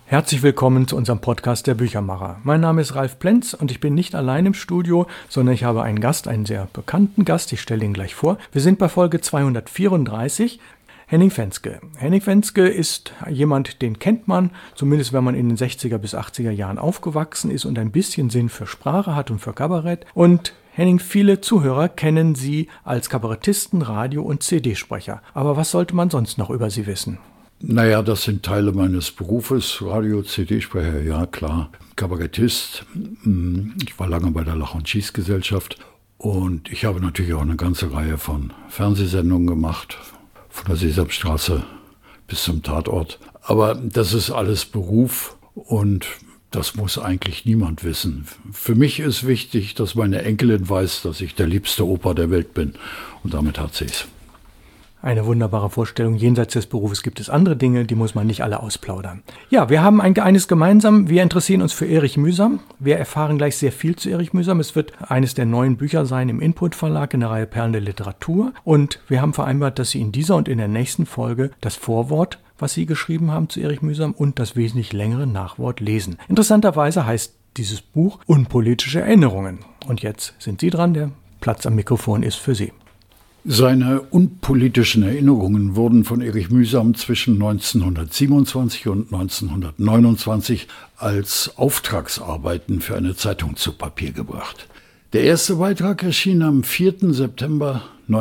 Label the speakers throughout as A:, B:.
A: Herzlich willkommen zu unserem Podcast der Büchermacher. Mein Name ist Ralf Plenz und ich bin nicht allein im Studio, sondern ich habe einen Gast, einen sehr bekannten Gast. Ich stelle ihn gleich vor. Wir sind bei Folge 234. Henning Fenske. Henning Fenske ist jemand, den kennt man, zumindest wenn man in den 60er bis 80er Jahren aufgewachsen ist und ein bisschen Sinn für Sprache hat und für Kabarett. Und Henning, viele Zuhörer kennen Sie als Kabarettisten, Radio- und CD-Sprecher. Aber was sollte man sonst noch über Sie wissen?
B: Naja, das sind Teile meines Berufes, Radio, CD-Sprecher, ja klar, Kabarettist. Ich war lange bei der Lach- und Schießgesellschaft und ich habe natürlich auch eine ganze Reihe von Fernsehsendungen gemacht, von der Sesamstraße bis zum Tatort. Aber das ist alles Beruf und das muss eigentlich niemand wissen. Für mich ist wichtig, dass meine Enkelin weiß, dass ich der liebste Opa der Welt bin und damit hat sie es.
A: Eine wunderbare Vorstellung. Jenseits des Berufes gibt es andere Dinge, die muss man nicht alle ausplaudern. Ja, wir haben eines gemeinsam. Wir interessieren uns für Erich Mühsam. Wir erfahren gleich sehr viel zu Erich Mühsam. Es wird eines der neuen Bücher sein im Input Verlag in der Reihe Perlen der Literatur. Und wir haben vereinbart, dass Sie in dieser und in der nächsten Folge das Vorwort, was Sie geschrieben haben zu Erich Mühsam, und das wesentlich längere Nachwort lesen. Interessanterweise heißt dieses Buch Unpolitische Erinnerungen. Und jetzt sind Sie dran. Der Platz am Mikrofon ist für Sie.
B: Seine unpolitischen Erinnerungen wurden von Erich Mühsam zwischen 1927 und 1929 als Auftragsarbeiten für eine Zeitung zu Papier gebracht. Der erste Beitrag erschien am 4. September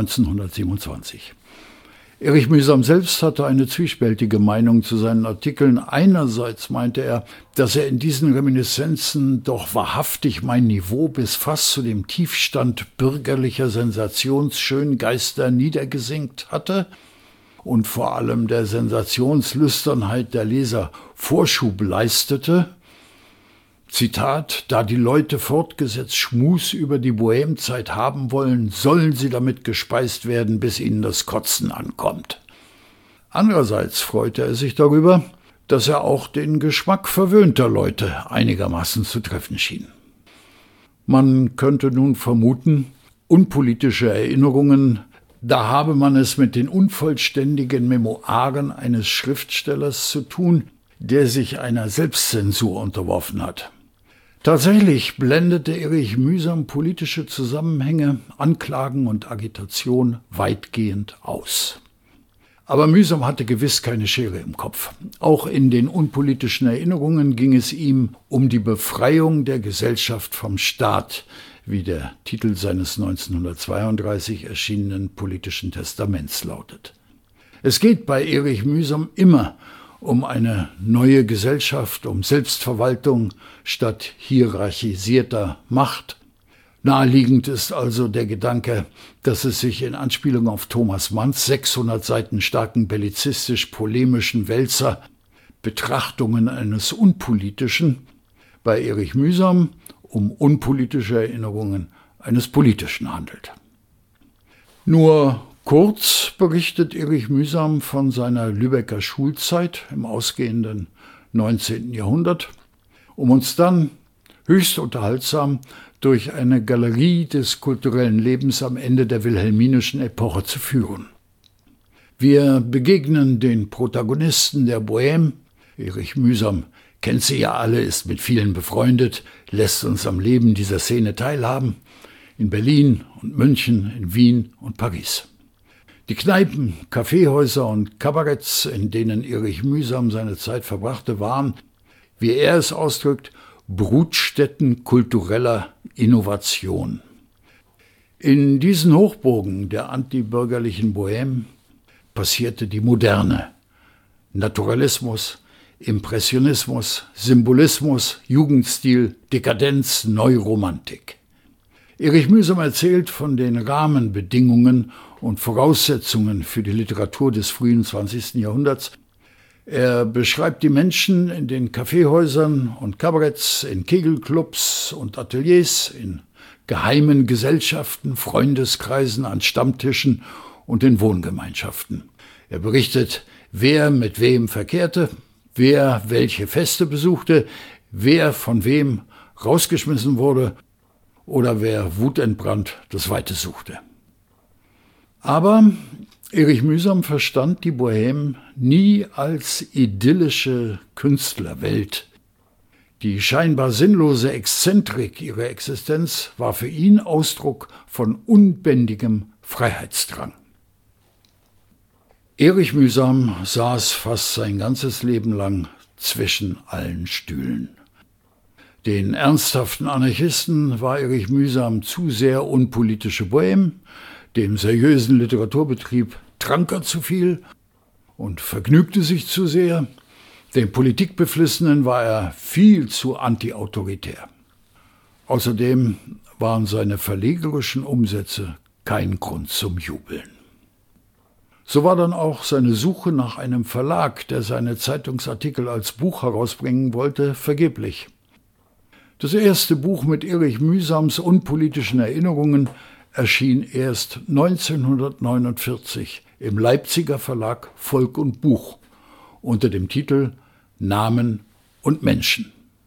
B: 1927. Erich Mühsam selbst hatte eine zwiespältige Meinung zu seinen Artikeln. Einerseits meinte er, dass er in diesen Reminiszenzen doch wahrhaftig mein Niveau bis fast zu dem Tiefstand bürgerlicher Sensationsschöngeister niedergesenkt hatte und vor allem der Sensationslüsternheit der Leser Vorschub leistete. Zitat, da die Leute fortgesetzt Schmus über die Bohemzeit haben wollen, sollen sie damit gespeist werden, bis ihnen das Kotzen ankommt. Andererseits freute er sich darüber, dass er auch den Geschmack verwöhnter Leute einigermaßen zu treffen schien. Man könnte nun vermuten, unpolitische Erinnerungen, da habe man es mit den unvollständigen Memoiren eines Schriftstellers zu tun, der sich einer Selbstzensur unterworfen hat. Tatsächlich blendete Erich Mühsam politische Zusammenhänge, Anklagen und Agitation weitgehend aus. Aber Mühsam hatte gewiss keine Schere im Kopf. Auch in den unpolitischen Erinnerungen ging es ihm um die Befreiung der Gesellschaft vom Staat, wie der Titel seines 1932 erschienenen politischen Testaments lautet. Es geht bei Erich Mühsam immer um eine neue Gesellschaft, um Selbstverwaltung statt hierarchisierter Macht. Naheliegend ist also der Gedanke, dass es sich in Anspielung auf Thomas Manns 600 Seiten starken bellizistisch-polemischen Wälzer Betrachtungen eines Unpolitischen, bei Erich Mühsam um unpolitische Erinnerungen eines Politischen handelt. Nur kurz berichtet Erich Mühsam von seiner Lübecker Schulzeit im ausgehenden 19. Jahrhundert, um uns dann höchst unterhaltsam durch eine Galerie des kulturellen Lebens am Ende der wilhelminischen Epoche zu führen. Wir begegnen den Protagonisten der Bohème. Erich Mühsam kennt sie ja alle, ist mit vielen befreundet, lässt uns am Leben dieser Szene teilhaben, in Berlin und München, in Wien und Paris. Die Kneipen, Kaffeehäuser und Kabaretts, in denen Erich Mühsam seine Zeit verbrachte, waren, wie er es ausdrückt, Brutstätten kultureller Innovation. In diesen Hochburgen der antibürgerlichen Bohème passierte die Moderne. Naturalismus, Impressionismus, Symbolismus, Jugendstil, Dekadenz, Neuromantik. Erich Mühsam erzählt von den Rahmenbedingungen und Voraussetzungen für die Literatur des frühen 20. Jahrhunderts. Er beschreibt die Menschen in den Kaffeehäusern und Kabaretts, in Kegelclubs und Ateliers, in geheimen Gesellschaften, Freundeskreisen, an Stammtischen und in Wohngemeinschaften. Er berichtet, wer mit wem verkehrte, wer welche Feste besuchte, wer von wem rausgeschmissen wurde oder wer wutentbrannt das Weite suchte. Aber Erich Mühsam verstand die Bohème nie als idyllische Künstlerwelt. Die scheinbar sinnlose Exzentrik ihrer Existenz war für ihn Ausdruck von unbändigem Freiheitsdrang. Erich Mühsam saß fast sein ganzes Leben lang zwischen allen Stühlen. Den ernsthaften Anarchisten war Erich Mühsam zu sehr unpolitische Bohème, dem seriösen Literaturbetrieb trank er zu viel und vergnügte sich zu sehr, dem Politikbeflissenen war er viel zu antiautoritär. Außerdem waren seine verlegerischen Umsätze kein Grund zum Jubeln. So war dann auch seine Suche nach einem Verlag, der seine Zeitungsartikel als Buch herausbringen wollte, vergeblich. Das erste Buch mit Erich Mühsams unpolitischen Erinnerungen erschien erst 1949 im Leipziger Verlag Volk und Buch unter dem Titel Namen und Menschen.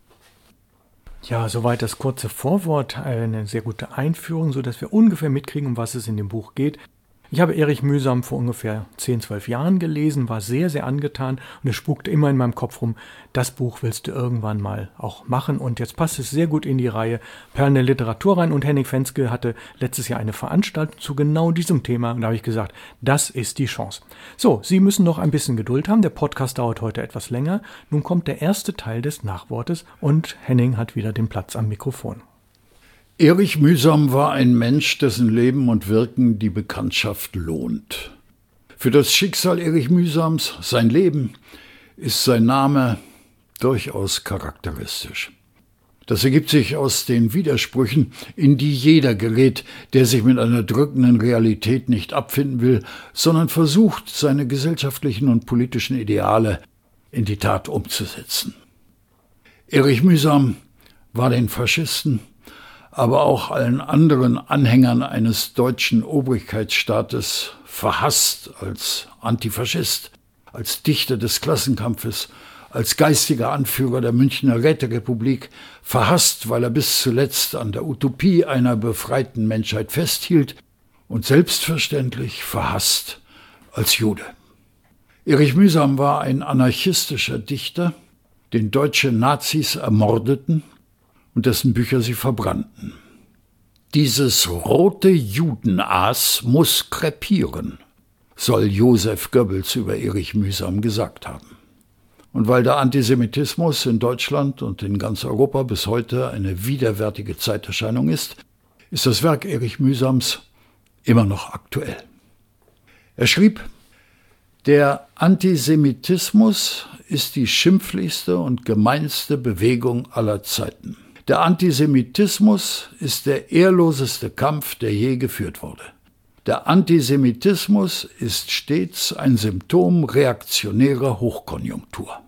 A: Ja, soweit das kurze Vorwort, eine sehr gute Einführung, sodass wir ungefähr mitkriegen, um was es in dem Buch geht. Ich habe Erich Mühsam vor ungefähr 10, 12 Jahren gelesen, war sehr, sehr angetan und es spukte immer in meinem Kopf rum, das Buch willst du irgendwann mal auch machen und jetzt passt es sehr gut in die Reihe Perlen der Literatur rein und Henning Fenske hatte letztes Jahr eine Veranstaltung zu genau diesem Thema und da habe ich gesagt, das ist die Chance. So, Sie müssen noch ein bisschen Geduld haben, der Podcast dauert heute etwas länger, nun kommt der erste Teil des Nachwortes und Henning hat wieder den Platz am Mikrofon.
B: Erich Mühsam war ein Mensch, dessen Leben und Wirken die Bekanntschaft lohnt. Für das Schicksal Erich Mühsams, sein Leben, ist sein Name durchaus charakteristisch. Das ergibt sich aus den Widersprüchen, in die jeder gerät, der sich mit einer drückenden Realität nicht abfinden will, sondern versucht, seine gesellschaftlichen und politischen Ideale in die Tat umzusetzen. Erich Mühsam war den Faschisten, aber auch allen anderen Anhängern eines deutschen Obrigkeitsstaates verhasst als Antifaschist, als Dichter des Klassenkampfes, als geistiger Anführer der Münchner Räterepublik, verhasst, weil er bis zuletzt an der Utopie einer befreiten Menschheit festhielt und selbstverständlich verhasst als Jude. Erich Mühsam war ein anarchistischer Dichter, den deutsche Nazis ermordeten und dessen Bücher sie verbrannten. Dieses rote Judenaas muss krepieren, soll Joseph Goebbels über Erich Mühsam gesagt haben. Und weil der Antisemitismus in Deutschland und in ganz Europa bis heute eine widerwärtige Zeiterscheinung ist das Werk Erich Mühsams immer noch aktuell. Er schrieb: Der Antisemitismus ist die schimpflichste und gemeinste Bewegung aller Zeiten. Der Antisemitismus ist der ehrloseste Kampf, der je geführt wurde. Der Antisemitismus ist stets ein Symptom reaktionärer Hochkonjunktur.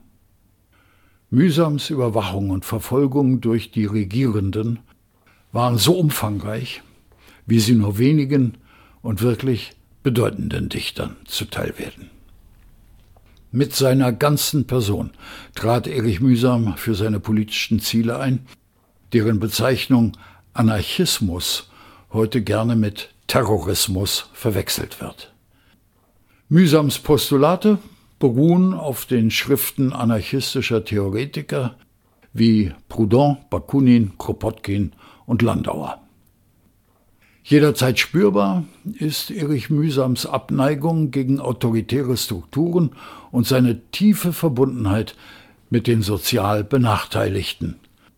B: Mühsams Überwachung und Verfolgung durch die Regierenden waren so umfangreich, wie sie nur wenigen und wirklich bedeutenden Dichtern zuteil werden. Mit seiner ganzen Person trat Erich Mühsam für seine politischen Ziele ein, deren Bezeichnung Anarchismus heute gerne mit Terrorismus verwechselt wird. Mühsams Postulate beruhen auf den Schriften anarchistischer Theoretiker wie Proudhon, Bakunin, Kropotkin und Landauer. Jederzeit spürbar ist Erich Mühsams Abneigung gegen autoritäre Strukturen und seine tiefe Verbundenheit mit den sozial Benachteiligten.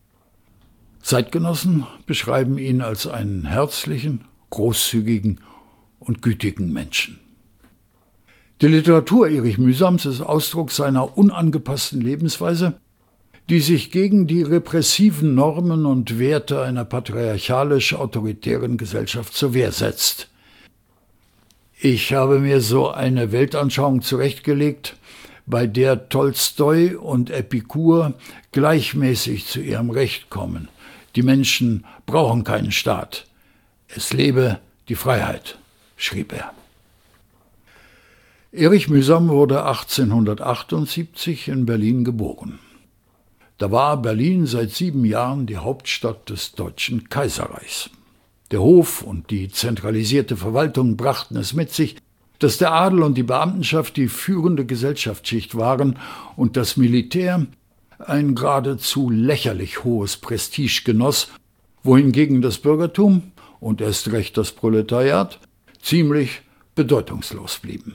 B: Zeitgenossen beschreiben ihn als einen herzlichen, großzügigen und gütigen Menschen. Die Literatur Erich Mühsams ist Ausdruck seiner unangepassten Lebensweise, die sich gegen die repressiven Normen und Werte einer patriarchalisch-autoritären Gesellschaft zur Wehr setzt. Ich habe mir so eine Weltanschauung zurechtgelegt, bei der Tolstoi und Epikur gleichmäßig zu ihrem Recht kommen. Die Menschen brauchen keinen Staat. Es lebe die Freiheit, schrieb er. Erich Mühsam wurde 1878 in Berlin geboren. Da war Berlin seit 7 Jahren die Hauptstadt des Deutschen Kaiserreichs. Der Hof und die zentralisierte Verwaltung brachten es mit sich, dass der Adel und die Beamtenschaft die führende Gesellschaftsschicht waren und das Militär ein geradezu lächerlich hohes Prestige genoss, wohingegen das Bürgertum und erst recht das Proletariat ziemlich bedeutungslos blieben.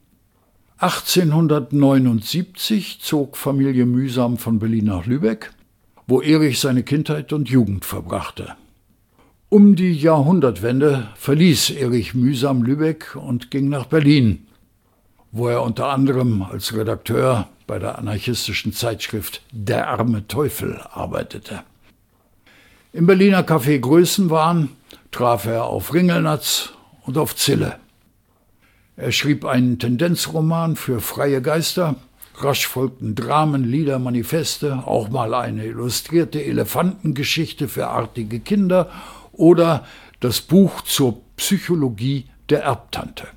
B: 1879 zog Familie Mühsam von Berlin nach Lübeck, wo Erich seine Kindheit und Jugend verbrachte. Um die Jahrhundertwende verließ Erich Mühsam Lübeck und ging nach Berlin, wo er unter anderem als Redakteur bei der anarchistischen Zeitschrift Der arme Teufel arbeitete. Im Berliner Café Größenwahn traf er auf Ringelnatz und auf Zille. Er schrieb einen Tendenzroman für freie Geister, rasch folgten Dramen, Lieder, Manifeste, auch mal eine illustrierte Elefantengeschichte für artige Kinder oder das Buch zur Psychologie der Erbtante.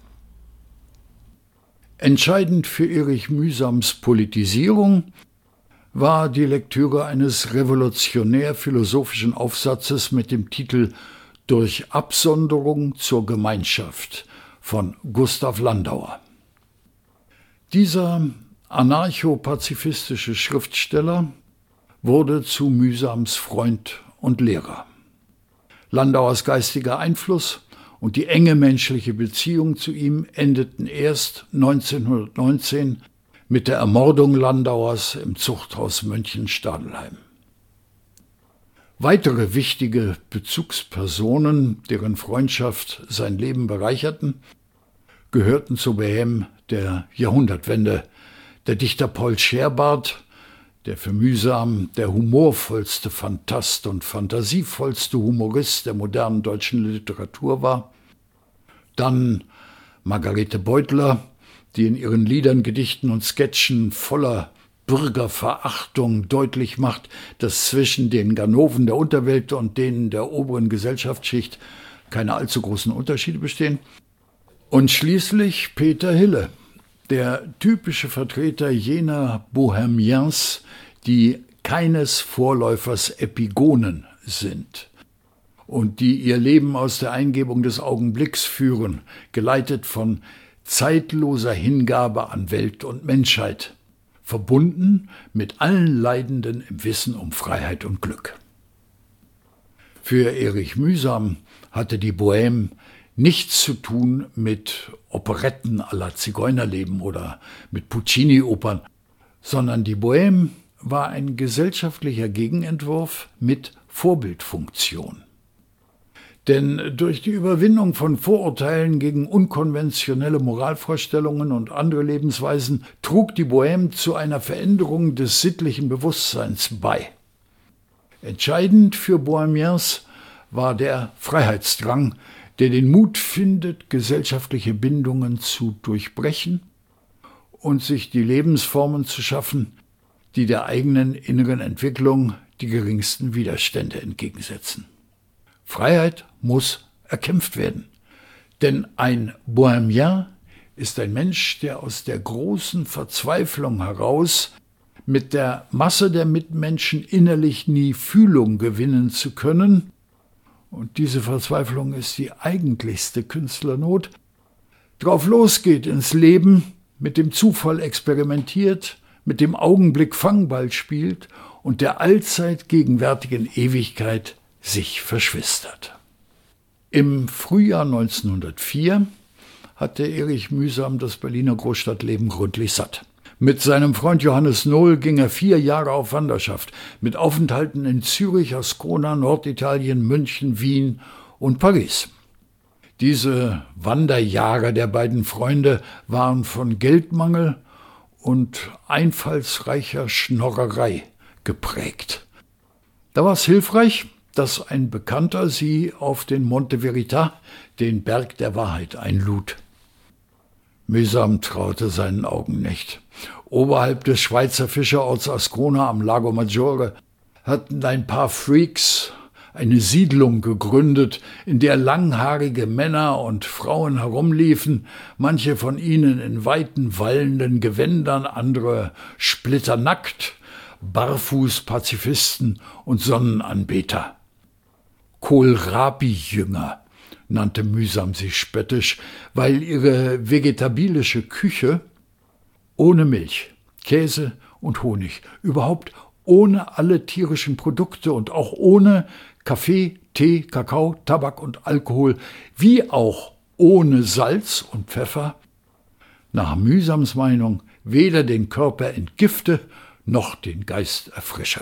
B: Entscheidend für Erich Mühsams Politisierung war die Lektüre eines revolutionär-philosophischen Aufsatzes mit dem Titel »Durch Absonderung zur Gemeinschaft« von Gustav Landauer. Dieser anarcho-pazifistische Schriftsteller wurde zu Mühsams Freund und Lehrer. Landauers geistiger Einfluss und die enge menschliche Beziehung zu ihm endeten erst 1919 mit der Ermordung Landauers im Zuchthaus Mönchenstadelheim. Weitere wichtige Bezugspersonen, deren Freundschaft sein Leben bereicherten, gehörten zur Bohème der Jahrhundertwende der Dichter Paul Scherbart, der für Mühsam der humorvollste Phantast und fantasievollste Humorist der modernen deutschen Literatur war, dann Margarete Beutler, die in ihren Liedern, Gedichten und Sketchen voller Bürgerverachtung deutlich macht, dass zwischen den Ganoven der Unterwelt und denen der oberen Gesellschaftsschicht keine allzu großen Unterschiede bestehen. Und schließlich Peter Hille, der typische Vertreter jener Bohemiens, die keines Vorläufers Epigonen sind und die ihr Leben aus der Eingebung des Augenblicks führen, geleitet von zeitloser Hingabe an Welt und Menschheit, verbunden mit allen Leidenden im Wissen um Freiheit und Glück. Für Erich Mühsam hatte die Bohème nichts zu tun mit Operetten à la Zigeunerleben oder mit Puccini-Opern, sondern die Bohème war ein gesellschaftlicher Gegenentwurf mit Vorbildfunktion. Denn durch die Überwindung von Vorurteilen gegen unkonventionelle Moralvorstellungen und andere Lebensweisen trug die Bohème zu einer Veränderung des sittlichen Bewusstseins bei. Entscheidend für Bohemiens war der Freiheitsdrang, der den Mut findet, gesellschaftliche Bindungen zu durchbrechen und sich die Lebensformen zu schaffen, die der eigenen inneren Entwicklung die geringsten Widerstände entgegensetzen. Freiheit muss erkämpft werden, denn ein Bohemien ist ein Mensch, der aus der großen Verzweiflung heraus mit der Masse der Mitmenschen innerlich nie Fühlung gewinnen zu können, und diese Verzweiflung ist die eigentlichste Künstlernot, drauf losgeht ins Leben, mit dem Zufall experimentiert, mit dem Augenblick Fangball spielt und der allzeit gegenwärtigen Ewigkeit sich verschwistert. Im Frühjahr 1904 hatte Erich Mühsam das Berliner Großstadtleben gründlich satt. Mit seinem Freund Johannes Nohl ging er 4 Jahre auf Wanderschaft, mit Aufenthalten in Zürich, Ascona, Norditalien, München, Wien und Paris. Diese Wanderjahre der beiden Freunde waren von Geldmangel und einfallsreicher Schnorrerei geprägt. Da war es hilfreich, dass ein Bekannter sie auf den Monte Verita, den Berg der Wahrheit, einlud. Mühsam traute seinen Augen nicht. Oberhalb des Schweizer Fischerorts Ascona am Lago Maggiore hatten ein paar Freaks eine Siedlung gegründet, in der langhaarige Männer und Frauen herumliefen, manche von ihnen in weiten, wallenden Gewändern, andere splitternackt, Barfuß-Pazifisten und Sonnenanbeter. Kohlrabi-Jünger nannte Mühsam sie spöttisch, weil ihre vegetabilische Küche ohne Milch, Käse und Honig, überhaupt ohne alle tierischen Produkte und auch ohne Kaffee, Tee, Kakao, Tabak und Alkohol, wie auch ohne Salz und Pfeffer, nach Mühsams Meinung weder den Körper entgifte noch den Geist erfrische.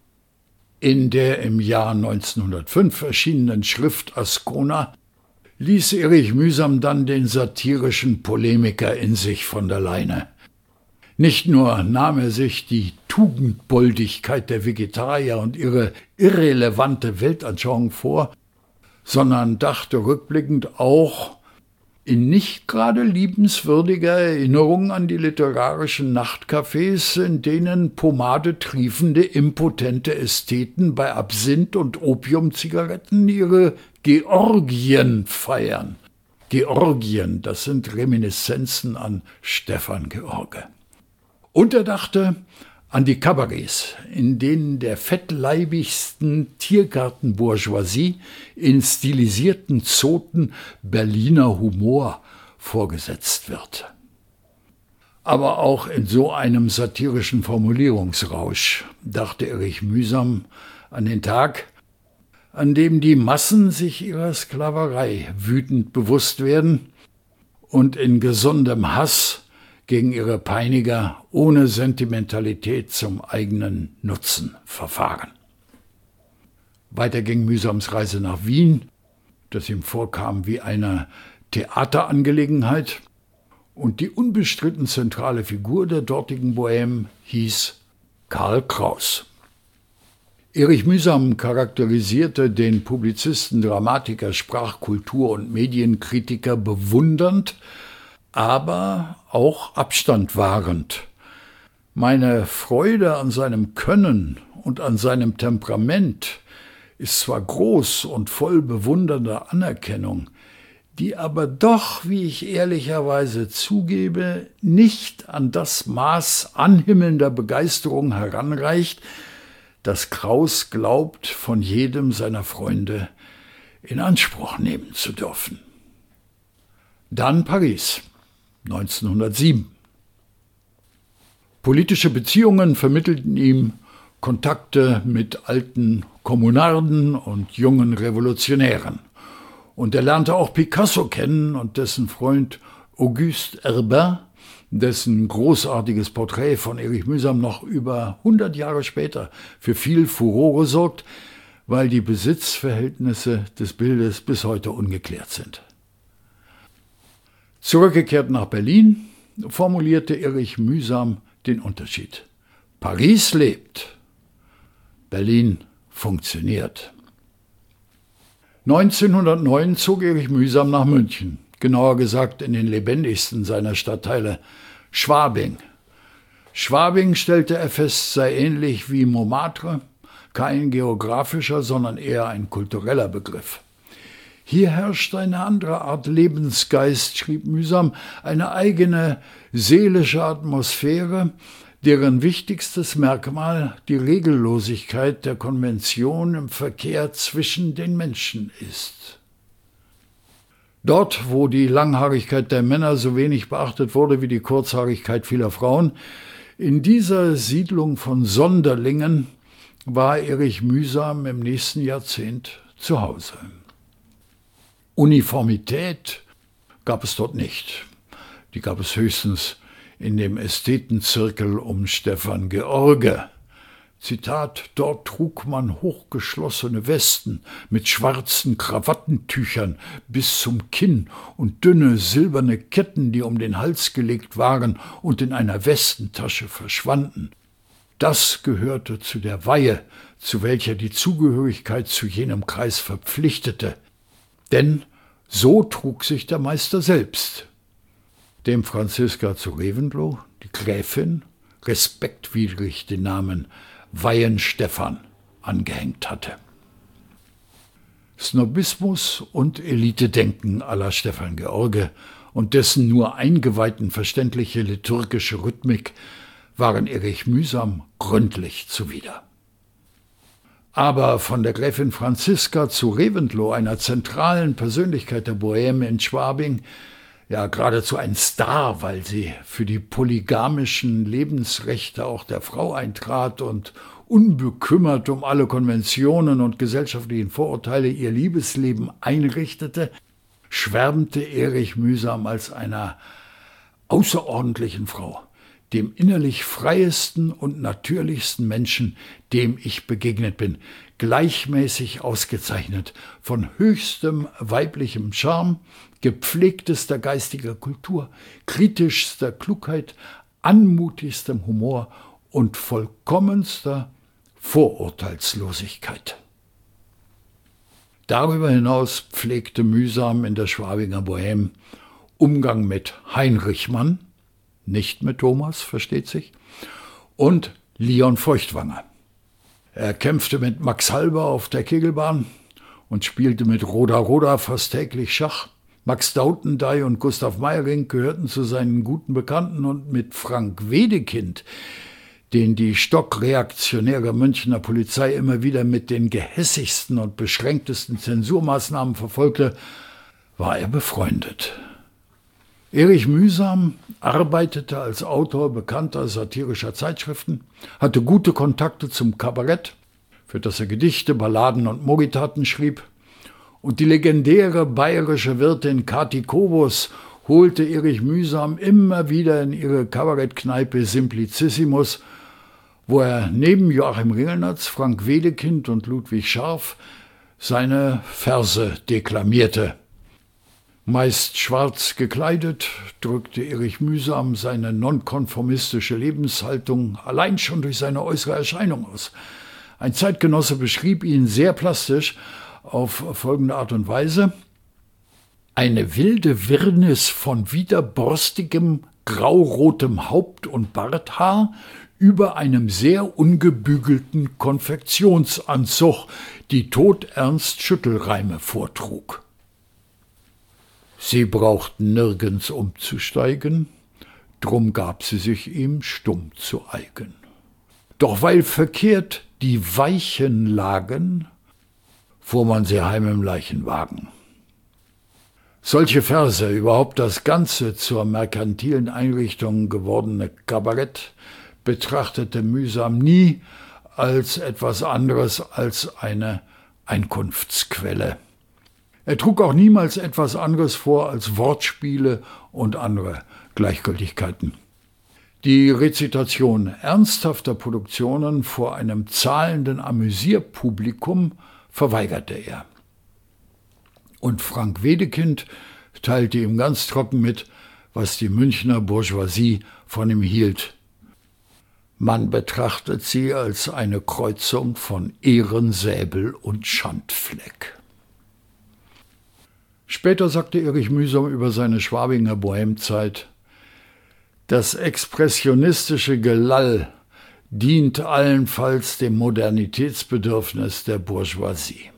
B: In der im Jahr 1905 erschienenen Schrift Ascona ließ Erich Mühsam dann den satirischen Polemiker in sich von der Leine. Nicht nur nahm er sich die Tugendboldigkeit der Vegetarier und ihre irrelevante Weltanschauung vor, sondern dachte rückblickend auch in nicht gerade liebenswürdiger Erinnerung an die literarischen Nachtcafés, in denen pomadetriefende, impotente Ästheten bei Absinth und Opiumzigaretten ihre Georgien feiern. Georgien, das sind Reminiszenzen an Stefan George. Und er dachte an die Kabarets, in denen der fettleibigsten Tiergartenbourgeoisie in stilisierten Zoten Berliner Humor vorgesetzt wird. Aber auch in so einem satirischen Formulierungsrausch dachte Erich Mühsam an den Tag, an dem die Massen sich ihrer Sklaverei wütend bewusst werden und in gesundem Hass gegen ihre Peiniger ohne Sentimentalität zum eigenen Nutzen verfahren. Weiter ging Mühsams Reise nach Wien, das ihm vorkam wie eine Theaterangelegenheit, und die unbestritten zentrale Figur der dortigen Bohème hieß Karl Kraus. Erich Mühsam charakterisierte den Publizisten, Dramatiker, Sprachkultur- und Medienkritiker bewundernd, aber auch Abstand wahrend. Meine Freude an seinem Können und an seinem Temperament ist zwar groß und voll bewundernder Anerkennung, die aber doch, wie ich ehrlicherweise zugebe, nicht an das Maß anhimmelnder Begeisterung heranreicht, das Kraus glaubt, von jedem seiner Freunde in Anspruch nehmen zu dürfen. Dann Paris, 1907. Politische Beziehungen vermittelten ihm Kontakte mit alten Kommunarden und jungen Revolutionären. Und er lernte auch Picasso kennen und dessen Freund Auguste Herbin, dessen großartiges Porträt von Erich Mühsam noch über 100 Jahre später für viel Furore sorgt, weil die Besitzverhältnisse des Bildes bis heute ungeklärt sind. Zurückgekehrt nach Berlin, formulierte Erich Mühsam den Unterschied. Paris lebt, Berlin funktioniert. 1909 zog Erich Mühsam nach München, genauer gesagt in den lebendigsten seiner Stadtteile, Schwabing. Schwabing, stellte er fest, sei ähnlich wie Montmartre, kein geografischer, sondern eher ein kultureller Begriff. Hier herrscht eine andere Art Lebensgeist, schrieb Mühsam, eine eigene seelische Atmosphäre, deren wichtigstes Merkmal die Regellosigkeit der Konvention im Verkehr zwischen den Menschen ist. Dort, wo die Langhaarigkeit der Männer so wenig beachtet wurde wie die Kurzhaarigkeit vieler Frauen, in dieser Siedlung von Sonderlingen war Erich Mühsam im nächsten Jahrzehnt zu Hause. Uniformität gab es dort nicht. Die gab es höchstens in dem Ästhetenzirkel um Stefan George. Zitat, dort trug man hochgeschlossene Westen mit schwarzen Krawattentüchern bis zum Kinn und dünne silberne Ketten, die um den Hals gelegt waren und in einer Westentasche verschwanden. Das gehörte zu der Weihe, zu welcher die Zugehörigkeit zu jenem Kreis verpflichtete. Denn so trug sich der Meister selbst, dem Franziska zu Reventlow, die Gräfin, respektwidrig den Namen Weihenstephan angehängt hatte. Snobismus und Elitedenken à la Stefan George und dessen nur Eingeweihten verständliche liturgische Rhythmik waren Erich Mühsam gründlich zuwider. Aber von der Gräfin Franziska zu Reventlow, einer zentralen Persönlichkeit der Bohème in Schwabing, ja geradezu ein Star, weil sie für die polygamischen Lebensrechte auch der Frau eintrat und unbekümmert um alle Konventionen und gesellschaftlichen Vorurteile ihr Liebesleben einrichtete, schwärmte Erich Mühsam als einer außerordentlichen Frau, dem innerlich freiesten und natürlichsten Menschen, dem ich begegnet bin, gleichmäßig ausgezeichnet, von höchstem weiblichem Charme, gepflegtester geistiger Kultur, kritischster Klugheit, anmutigstem Humor und vollkommenster Vorurteilslosigkeit. Darüber hinaus pflegte Mühsam in der Schwabinger Bohème Umgang mit Heinrich Mann, nicht mit Thomas, versteht sich, und Leon Feuchtwanger. Er kämpfte mit Max Halber auf der Kegelbahn und spielte mit Roda Roda fast täglich Schach. Max Dautendey und Gustav Meyerinck gehörten zu seinen guten Bekannten und mit Frank Wedekind, den die stockreaktionäre Münchner Polizei immer wieder mit den gehässigsten und beschränktesten Zensurmaßnahmen verfolgte, war er befreundet. Erich Mühsam arbeitete als Autor bekannter satirischer Zeitschriften, hatte gute Kontakte zum Kabarett, für das er Gedichte, Balladen und Mogitaten schrieb, und die legendäre bayerische Wirtin Kathi Kobus holte Erich Mühsam immer wieder in ihre Kabarettkneipe Simplicissimus, wo er neben Joachim Ringelnatz, Frank Wedekind und Ludwig Scharf seine Verse deklamierte. Meist schwarz gekleidet, drückte Erich Mühsam seine nonkonformistische Lebenshaltung allein schon durch seine äußere Erscheinung aus. Ein Zeitgenosse beschrieb ihn sehr plastisch auf folgende Art und Weise: Eine wilde Wirrnis von widerborstigem, graurotem Haupt- und Barthaar über einem sehr ungebügelten Konfektionsanzug, die todernst Schüttelreime vortrug. Sie brauchten nirgends umzusteigen, drum gab sie sich ihm stumm zu eigen. Doch weil verkehrt die Weichen lagen, fuhr man sie heim im Leichenwagen. Solche Verse, überhaupt das ganze zur merkantilen Einrichtung gewordene Kabarett, betrachtete Mühsam nie als etwas anderes als eine Einkunftsquelle. Er trug auch niemals etwas anderes vor als Wortspiele und andere Gleichgültigkeiten. Die Rezitation ernsthafter Produktionen vor einem zahlenden Amüsierpublikum verweigerte er. Und Frank Wedekind teilte ihm ganz trocken mit, was die Münchner Bourgeoisie von ihm hielt. Man betrachtet sie als eine Kreuzung von Ehrensäbel und Schandfleck. Später sagte Erich Mühsam über seine Schwabinger Bohème-Zeit: Das expressionistische Gelall dient allenfalls dem Modernitätsbedürfnis der Bourgeoisie.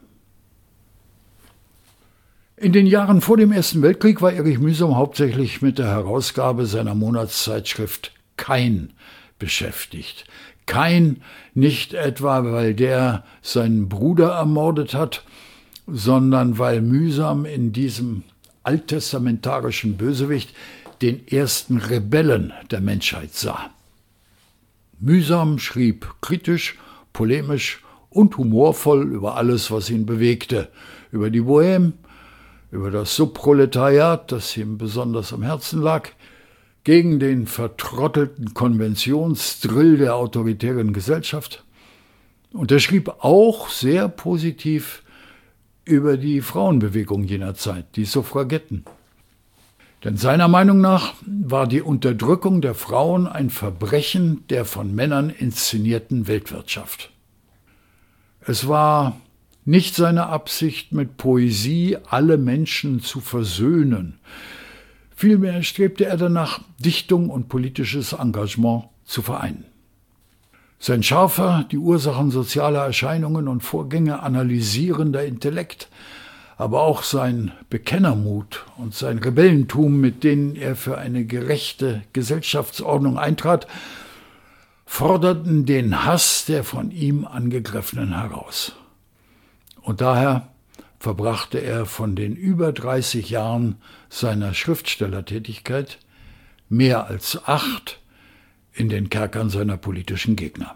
B: In den Jahren vor dem Ersten Weltkrieg war Erich Mühsam hauptsächlich mit der Herausgabe seiner Monatszeitschrift Kein beschäftigt. Kein nicht etwa, weil der seinen Bruder ermordet hat, sondern weil Mühsam in diesem alttestamentarischen Bösewicht den ersten Rebellen der Menschheit sah. Mühsam schrieb kritisch, polemisch und humorvoll über alles, was ihn bewegte, über die Bohème, über das Subproletariat, das ihm besonders am Herzen lag, gegen den vertrottelten Konventionsdrill der autoritären Gesellschaft. Und er schrieb auch sehr positiv über die Frauenbewegung jener Zeit, die Suffragetten. Denn seiner Meinung nach war die Unterdrückung der Frauen ein Verbrechen der von Männern inszenierten Weltwirtschaft. Es war nicht seine Absicht, mit Poesie alle Menschen zu versöhnen. Vielmehr strebte er danach, Dichtung und politisches Engagement zu vereinen. Sein scharfer, die Ursachen sozialer Erscheinungen und Vorgänge analysierender Intellekt, aber auch sein Bekennermut und sein Rebellentum, mit denen er für eine gerechte Gesellschaftsordnung eintrat, forderten den Hass der von ihm Angegriffenen heraus. Und daher verbrachte er von den über 30 Jahren seiner Schriftstellertätigkeit mehr als 8 in den Kerkern seiner politischen Gegner.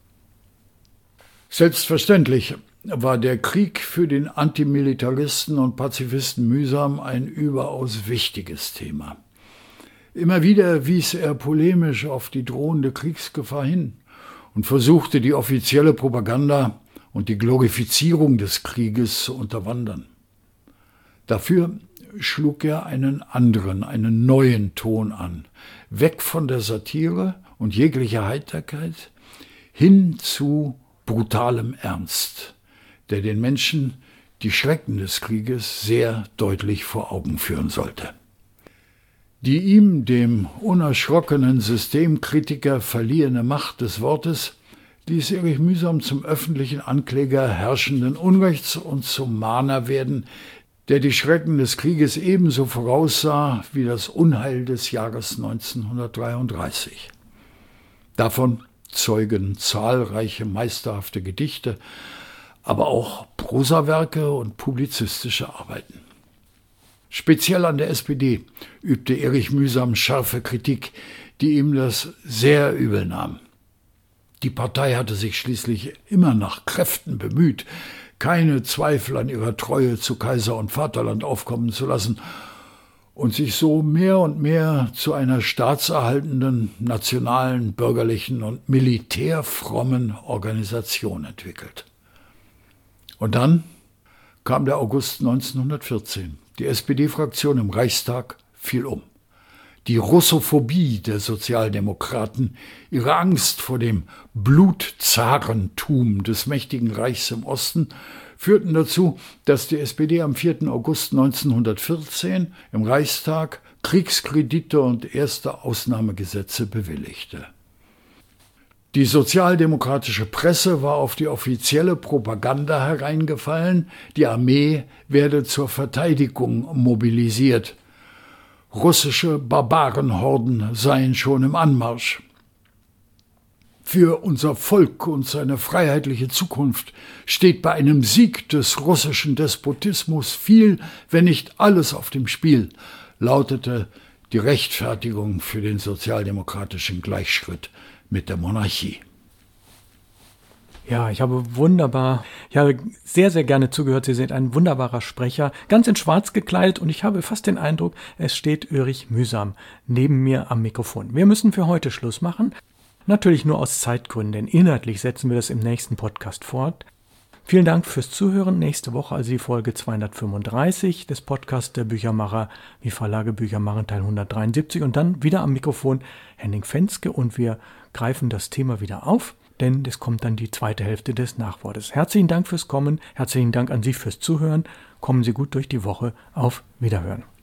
B: Selbstverständlich war der Krieg für den Antimilitaristen und Pazifisten Mühsam ein überaus wichtiges Thema. Immer wieder wies er polemisch auf die drohende Kriegsgefahr hin und versuchte, die offizielle Propaganda und die Glorifizierung des Krieges zu unterwandern. Dafür schlug er einen neuen Ton an, weg von der Satire und jeglicher Heiterkeit hin zu brutalem Ernst, der den Menschen die Schrecken des Krieges sehr deutlich vor Augen führen sollte. Die ihm, dem unerschrockenen Systemkritiker, verliehene Macht des Wortes ließ Erich Mühsam zum öffentlichen Ankläger herrschenden Unrechts und zum Mahner werden, der die Schrecken des Krieges ebenso voraussah wie das Unheil des Jahres 1933. Davon zeugen zahlreiche meisterhafte Gedichte, aber auch Prosawerke und publizistische Arbeiten. Speziell an der SPD übte Erich Mühsam scharfe Kritik, die ihm das sehr übel nahm. Die Partei hatte sich schließlich immer nach Kräften bemüht, keine Zweifel an ihrer Treue zu Kaiser und Vaterland aufkommen zu lassen und sich so mehr und mehr zu einer staatserhaltenden, nationalen, bürgerlichen und militärfrommen Organisation entwickelt. Und dann kam der August 1914. Die SPD-Fraktion im Reichstag fiel um. Die Russophobie der Sozialdemokraten, ihre Angst vor dem Blutzarentum des mächtigen Reichs im Osten führten dazu, dass die SPD am 4. August 1914 im Reichstag Kriegskredite und erste Ausnahmegesetze bewilligte. Die sozialdemokratische Presse war auf die offizielle Propaganda hereingefallen, die Armee werde zur Verteidigung mobilisiert. Russische Barbarenhorden seien schon im Anmarsch. Für unser Volk und seine freiheitliche Zukunft steht bei einem Sieg des russischen Despotismus viel, wenn nicht alles auf dem Spiel, lautete die Rechtfertigung für den sozialdemokratischen Gleichschritt mit der Monarchie.
A: Ja, ich habe sehr, sehr gerne zugehört. Sie sind ein wunderbarer Sprecher, ganz in schwarz gekleidet und ich habe fast den Eindruck, es steht Erich Mühsam neben mir am Mikrofon. Wir müssen für heute Schluss machen. Natürlich nur aus Zeitgründen, denn inhaltlich setzen wir das im nächsten Podcast fort. Vielen Dank fürs Zuhören. Nächste Woche also die Folge 235 des Podcasts der Büchermacher, wie Verlage Bücher machen, Teil 173 und dann wieder am Mikrofon Henning Fenske und wir greifen das Thema wieder auf. Denn es kommt dann die zweite Hälfte des Nachwortes. Herzlichen Dank fürs Kommen, herzlichen Dank an Sie fürs Zuhören. Kommen Sie gut durch die Woche. Auf Wiederhören.